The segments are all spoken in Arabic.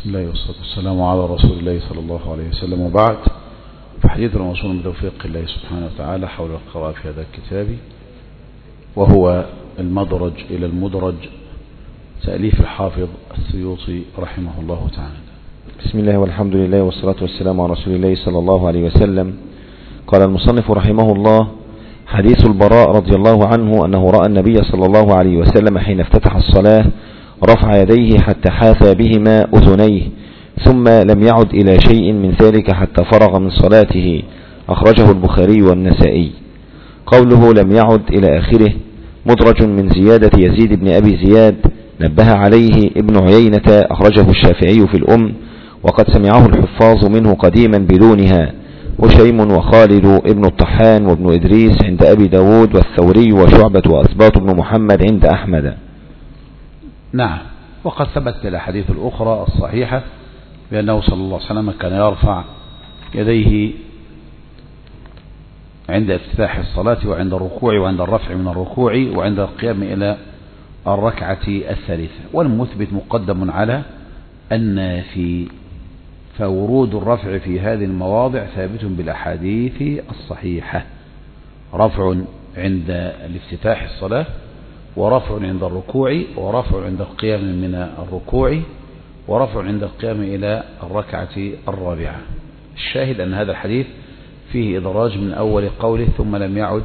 بسم الله والصلاة والسلام على رسول الله صلى الله عليه وسلم، وبعد، فحديثنا موصول بتوفيق الله سبحانه وتعالى حول القراءة في هذا الكتاب، وهو المدرج إلى المدرج، تأليف الحافظ السيوطي رحمه الله تعالى. بسم الله والحمد لله والصلاة والسلام على رسول الله صلى الله عليه وسلم. قال المصنف رحمه الله: حديث البراء رضي الله عنه أنه رأى النبي صلى الله عليه وسلم حين افتتح الصلاة رفع يديه حتى حاثى بهما أذنيه، ثم لم يعد إلى شيء من ذلك حتى فرغ من صلاته. أخرجه البخاري والنسائي. قوله لم يعد إلى آخره مدرج من زيادة يزيد بن أبي زياد نبه عليه ابن عيينة، أخرجه الشافعي في الأم، وقد سمعه الحفاظ منه قديما بدونها: هشيم وخالد ابن الطحان وابن إدريس عند أبي داود والثوري وشعبة وأثبات بن محمد عند أحمد. نعم، وقد ثبت الأحاديث الأخرى الصحيحة بأنه صلى الله عليه وسلم كان يرفع يديه عند افتتاح الصلاة وعند الركوع وعند الرفع من الركوع وعند القيام إلى الركعة الثالثة. والمثبت مقدم على أن فورود الرفع في هذه المواضع ثابت بالأحاديث الصحيحة: رفع عند الافتتاح الصلاة، ورفع عند الركوع، ورفع عند القيام من الركوع، ورفع عند القيام إلى الركعة الرابعة. الشاهد أن هذا الحديث فيه إدراج من أول قوله ثم لم يعد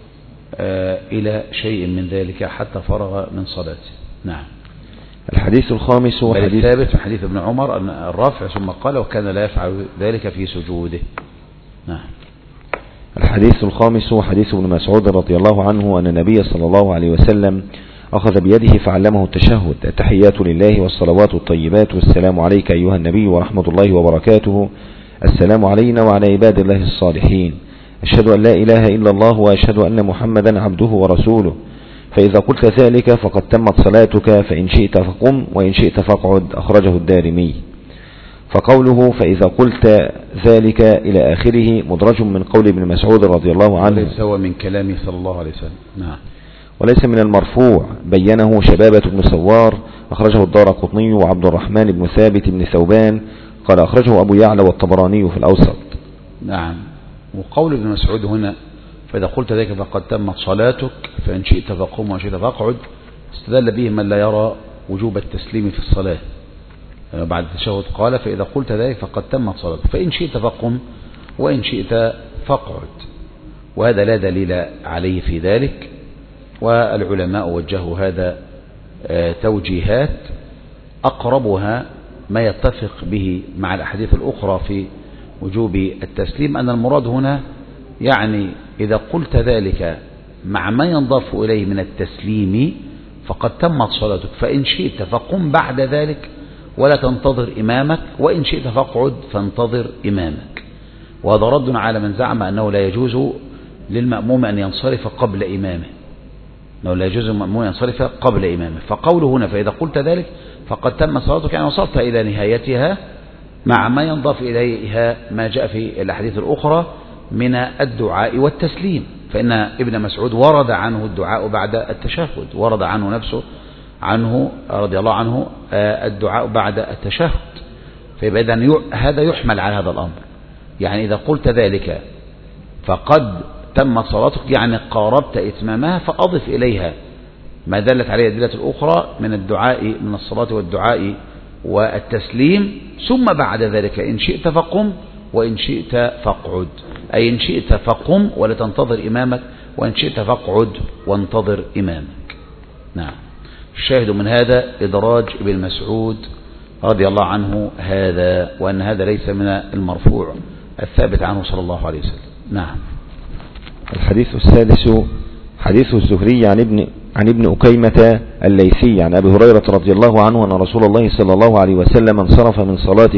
إلى شيء من ذلك حتى فرغ من صلاته. نعم. الحديث الخامس حديث ثابت من حديث ابن عمر أن الرفع ثم قال وكان لا يفعل ذلك في سجوده. نعم. الحديث الخامس حديث ابن مسعود رضي الله عنه أن النبي صلى الله عليه وسلم أخذ بيده فعلمه التشهد: التحيات لله والصلوات الطيبات والسلام عليك أيها النبي ورحمة الله وبركاته، السلام علينا وعلى عباد الله الصالحين، أشهد أن لا إله إلا الله وأشهد أن محمدا عبده ورسوله، فإذا قلت ذلك فقد تمت صلاتك، فإن شئت فقم وإن شئت فاقعد. أخرجه الدارمي. فقوله فإذا قلت ذلك إلى آخره مدرج من قول ابن مسعود رضي الله عنه، وليس هو من كلامه صلى الله عليه وسلم. نعم. وليس من المرفوع، بينه شبابة بن سوار، أخرجه الدارقطني وعبد الرحمن بن ثابت بن ثوبان، قال أخرجه أبو يعلى والطبراني في الأوسط. نعم. وقول ابن مسعود هنا فإذا قلت ذلك فقد تمت صلاتك، فإن شئت فقم وإن شئت فاقعد، استدل به من لا يرى وجوب التسليم في الصلاة. بعد التشهد قال فإذا قلت ذلك فقد تمت صلاتك، فإن شئت فقم وإن شئت فاقعد، وهذا لا دليل عليه في ذلك. والعلماء وجهوا هذا توجيهات أقربها ما يتفق به مع الأحاديث الأخرى في وجوب التسليم، أن المراد هنا يعني إذا قلت ذلك مع ما ينضاف إليه من التسليم فقد تمت صلاتك، فإن شئت فقم بعد ذلك ولا تنتظر إمامك، وإن شئت فاقعد فانتظر إمامك. وهذا رد على من زعم أنه لا يجوز للمأموم أن ينصرف قبل إمامه، أنه لا يجوز للمأموم أن ينصرف قبل إمامه. فقوله هنا فإذا قلت ذلك فقد تم صلاتك، يعني وصلت إلى نهايتها مع ما ينضاف إليها ما جاء في الأحاديث الأخرى من الدعاء والتسليم. فإن ابن مسعود ورد عنه الدعاء بعد التشهد، ورد عنه نفسه عنه رضي الله عنه الدعاء بعد التشهد. فيبقى إذن هذا يحمل على هذا الأمر، يعني إذا قلت ذلك فقد تمت صلاتك يعني قاربت إتمامها، فأضف إليها ما دلت عليه الأدلة الأخرى من الدعاء من الصلاة والدعاء والتسليم، ثم بعد ذلك إن شئت فقم وإن شئت فاقعد، أي إن شئت فقم ولا تنتظر إمامك، وإن شئت فاقعد وانتظر إمامك. نعم. الشاهد من هذا إدراج ابن مسعود رضي الله عنه هذا، وأن هذا ليس من المرفوع الثابت عنه صلى الله عليه وسلم. نعم. الحديث السادس حديث الزهري عن ابن أكيمة الليثي عن أبي هريرة رضي الله عنه أن رسول الله صلى الله عليه وسلم انصرف من صلاة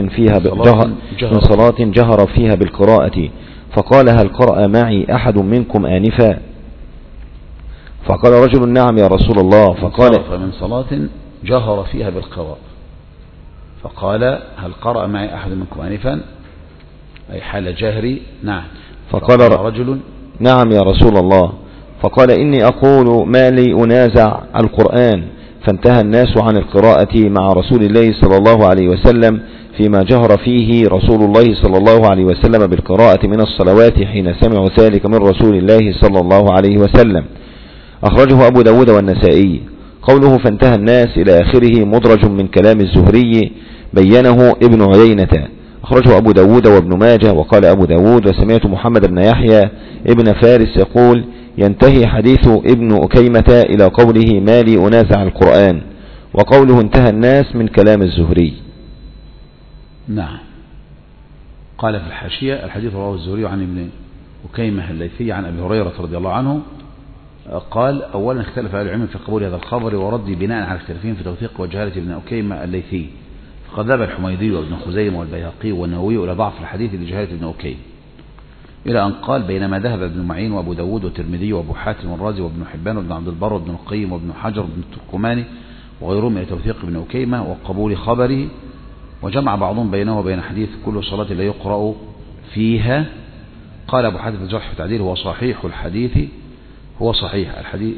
جهر فيها بالقراءة، فقال هل قرأ معي أحد منكم آنفا؟ فقال رجل نعم يا رسول الله. فقال من صلاة جهر فيها بالقراءة، فقال هل قرأ معي أحد منكم آنفا، أي حال جهري. نعم. فقال رجل نعم يا رسول الله. فقال إني أقول ما لي أنازع القرآن، فانتهى الناس عن القراءة مع رسول الله صلى الله عليه وسلم فيما جهر فيه رسول الله صلى الله عليه وسلم بالقراءة من الصلوات حين سمعوا ذلك من رسول الله صلى الله عليه وسلم. أخرجه أبو داود والنسائي. قوله فانتهى الناس إلى آخره مدرج من كلام الزهري بينه ابن عيينة. أخرجه أبو داود وابن ماجه. وقال أبو داود وسمعت محمد بن يحيى ابن فارس يقول ينتهي حديث ابن أكيمة إلى قوله ما لي أنازع القرآن، وقوله انتهى الناس من كلام الزهري. نعم. قال في الحاشية الحديث رواه الزهري عن ابن أكيمة الليثي عن أبي هريرة رضي الله عنه قال أولا اختلف أهل العلم في قبول هذا الخبر ورد بناء على اختلافهم في توثيق وجهالة ابن أكيمة الليثي، فقد ذهب الحميدي وابن خزيمة والبيهقي والنووي إلى ضعف الحديث لجهالة ابن أكيمة، إلى أن قال بينما ذهب ابن معين وأبو داود والترمذي وأبو حاتم الرازي وابن حبان وابن عبد البر وابن القيم وابن حجر وابن التركماني وغيرهم إلى توثيق ابن أكيمة وقبول خبره، وجمع بعضهم بينه وبين حديث كل صلاة لا يقرأ فيها. قال أبو حاتم في الجرح والتعديل هو صحيح الحديث، هو صحيح الحديث،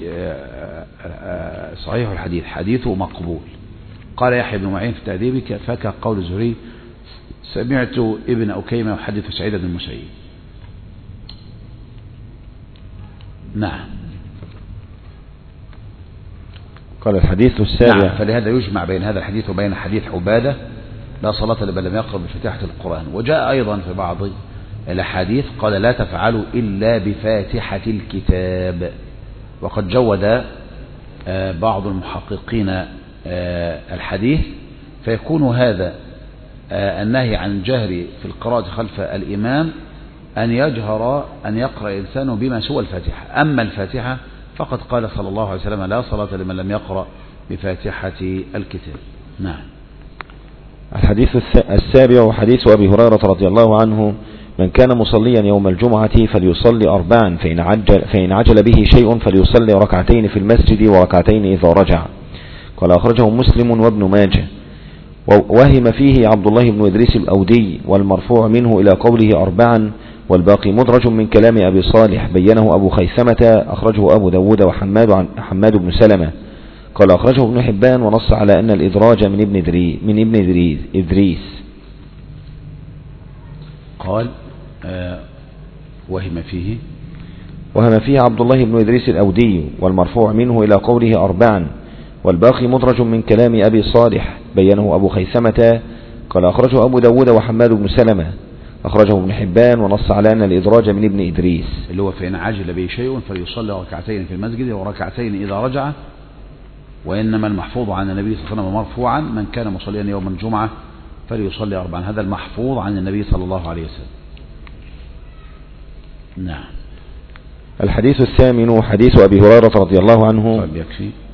صحيح الحديث حديثه مقبول. قال يحيى بن معين في التهذيب فك قول الزهري سمعت ابن أكيمة يحدث سعيد بن المسيب. نعم. قال الحديث السابع. نعم. فلهذا يجمع بين هذا الحديث وبين حديث عبادة لا صلاة لمن لم يقرأ بفاتحة القرآن. وجاء أيضا في بعض الأحاديث قال لا تفعلوا إلا بفاتحة الكتاب. وقد جود بعض المحققين الحديث فيكون هذا النهي عن الجهر في القراءة خلف الإمام أن يجهر أن يقرأ الإنسان بما سوى الفاتحة. أما الفاتحة فقد قال صلى الله عليه وسلم لا صلاة لمن لم يقرأ بفاتحة الكتاب. نعم. الحديث السابع وحديث أبي هريرة رضي الله عنه من كان مصليا يوم الجمعة فليصلي 4 فإن عجل به شيء فليصلي 2 في المسجد و2 إذا رجع. قال أخرجه مسلم وابن ماجه. ووهم فيه عبد الله بن إدريس الأودي والمرفوع منه إلى قوله 4 والباقي مدرج من كلام أبي صالح بينه أبو خيثمة. أخرجه أبو داود وحماد بن سلمة. قال أخرجه ابن حبان ونص على أن الإدراج من ابن إدريس. قال وهم فيه عبد الله بن إدريس الأودي والمرفوع منه إلى قوله 4 والباقي مدرج من كلام أبي صالح بينه أبو خيثمة. قال أخرجه أبو داود وحماد بن سلمة. أخرجه ابن حبان ونص على أن الإدراج من ابن إدريس اللي هو فإن عجل به شيء فليصلي 2 في المسجد و2 إذا رجع. وإنما المحفوظ عن النبي صلى الله عليه وسلم مرفوعا من كان مصليا يوم الجمعة فليصلي 4. هذا المحفوظ عن النبي صلى الله عليه وسلم. نعم. الحديث الثامن حديث أبي هريرة رضي الله عنه. يكفي.